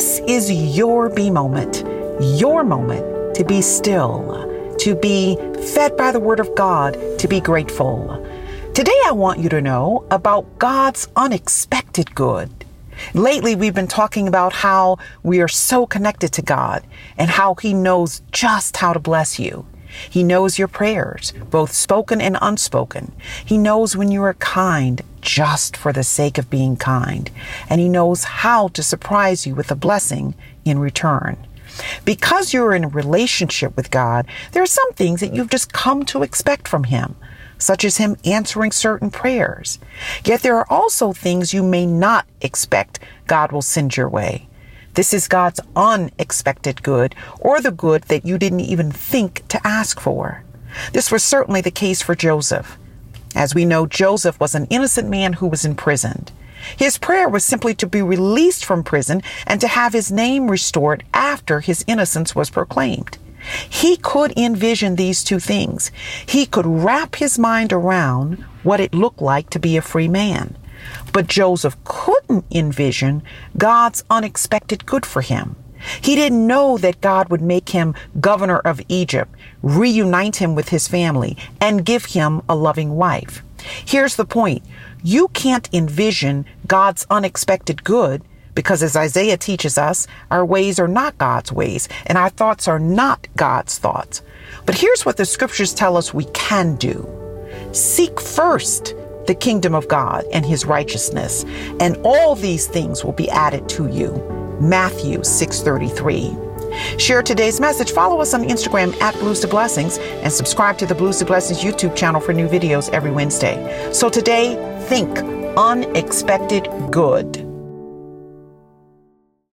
This is your be moment, your moment to be still, to be fed by the Word of God, to be grateful. Today, I want you to know about God's unexpected good. Lately, we've been talking about how we are so connected to God and how He knows just how to bless you. He knows your prayers, both spoken and unspoken. He knows when you are kind just for the sake of being kind. And He knows how to surprise you with a blessing in return. Because you're in a relationship with God, there are some things that you've just come to expect from Him, such as Him answering certain prayers. Yet there are also things you may not expect God will send your way. This is God's unexpected good, or the good that you didn't even think to ask for. This was certainly the case for Joseph. As we know, Joseph was an innocent man who was imprisoned. His prayer was simply to be released from prison and to have his name restored after his innocence was proclaimed. He could envision these two things. He could wrap his mind around what it looked like to be a free man. But Joseph couldn't envision God's unexpected good for him. He didn't know that God would make him governor of Egypt, reunite him with his family, and give him a loving wife. Here's the point. You can't envision God's unexpected good because, as Isaiah teaches us, our ways are not God's ways and our thoughts are not God's thoughts. But here's what the scriptures tell us we can do. Seek first the kingdom of God and His righteousness, and all these things will be added to you. Matthew 6:33. Share today's message. Follow us on Instagram at Blues to Blessings and subscribe to the Blues to Blessings YouTube channel for new videos every Wednesday. So today, think unexpected good.